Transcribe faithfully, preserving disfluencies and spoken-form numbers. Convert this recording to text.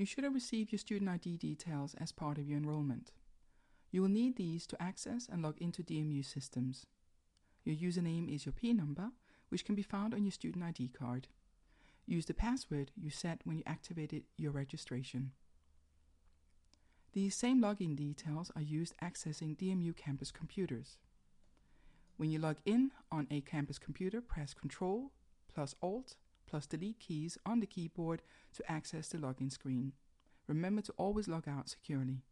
You should have received your student I D details as part of your enrollment. You will need these to access and log into D M U systems. Your username is your P number, which can be found on your student I D card. Use the password you set when you activated your registration. These same login details are used accessing D M U campus computers. When you log in on a campus computer, press Control plus Alt plus Delete keys on the keyboard to access the login screen. Remember to always log out securely.